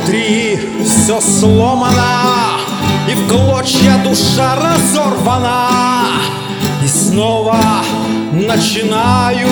Внутри все сломано, и в клочья душа разорвана. И снова начинаю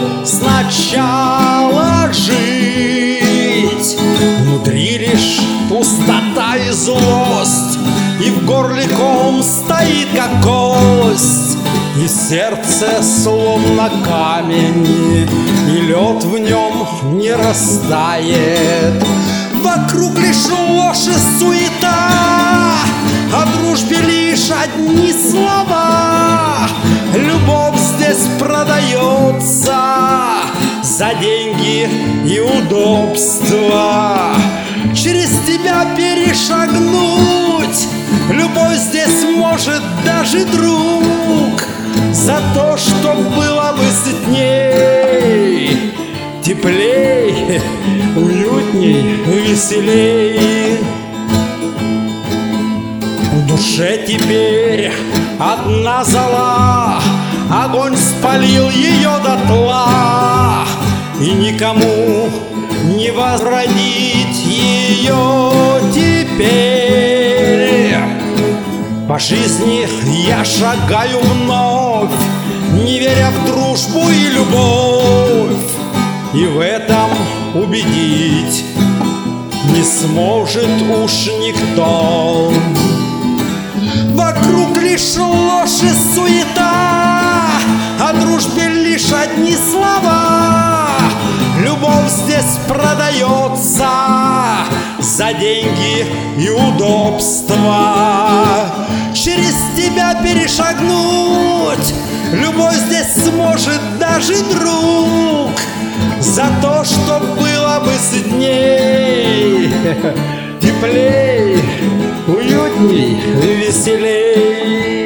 сначала жить. Внутри лишь пустота и злость, и в горле ком стоит, как кость. И сердце словно камень, и лед в нем не растает. Вокруг лишь ложь и суета, о дружбе лишь одни слова. Любовь здесь продается за деньги и удобства. Через тебя перешагнуть любовь здесь может даже друг. За то, что было бы сытней, теплей, уютней, веселей. В душе теперь одна зола, огонь спалил ее дотла, и никому не возродить ее теперь. По жизни я шагаю вновь, не веря в дружбу и любовь, и в этом убедить не сможет уж никто. Вокруг лишь ложь и суета, о дружбе лишь одни слова. Любовь здесь продается за деньги и удобства. Через тебя перешагнуть любовь здесь сможет даже друг. За то, что было бы сытней, теплей, уютней, веселей.